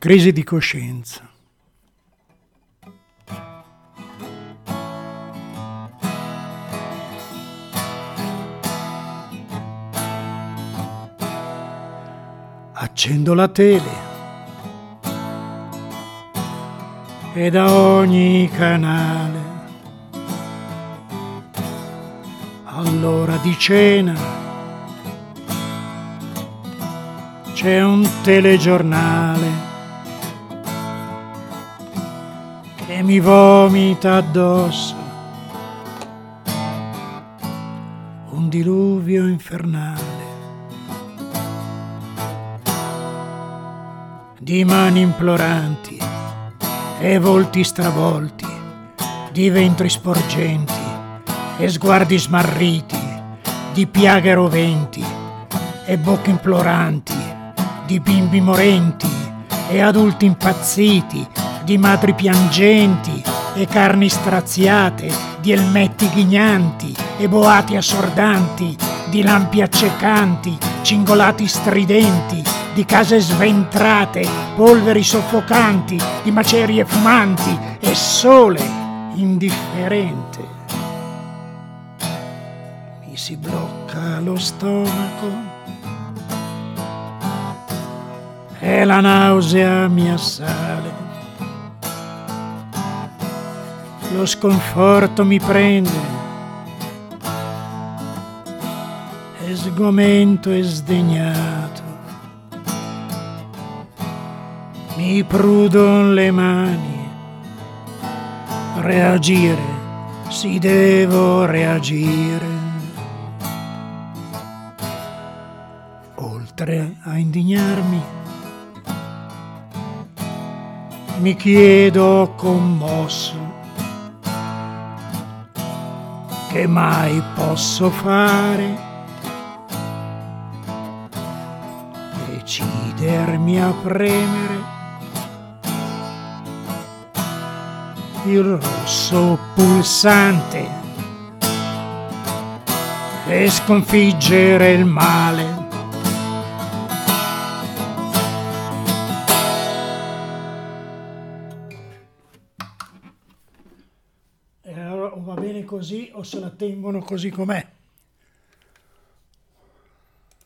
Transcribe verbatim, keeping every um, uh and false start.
Crisi di coscienza. Accendo la tele e da ogni canale all'ora di cena c'è un telegiornale che mi vomita addosso un diluvio infernale di mani imploranti e volti stravolti, di ventri sporgenti e sguardi smarriti, di piaghe roventi e bocche imploranti, di bimbi morenti e adulti impazziti, di madri piangenti e carni straziate, di elmetti ghignanti e boati assordanti, di lampi accecanti, cingolati stridenti, di case sventrate, polveri soffocanti, di macerie fumanti e sole indifferente. Mi si blocca lo stomaco e la nausea mi assale. Lo sconforto mi prende e sgomento e sdegnato. Mi prudon le mani, reagire, sì devo reagire. Oltre a indignarmi, mi chiedo commosso che mai posso fare, decidermi a premere il rosso pulsante e sconfiggere il male. E allora o va bene così o se la tengono così com'è.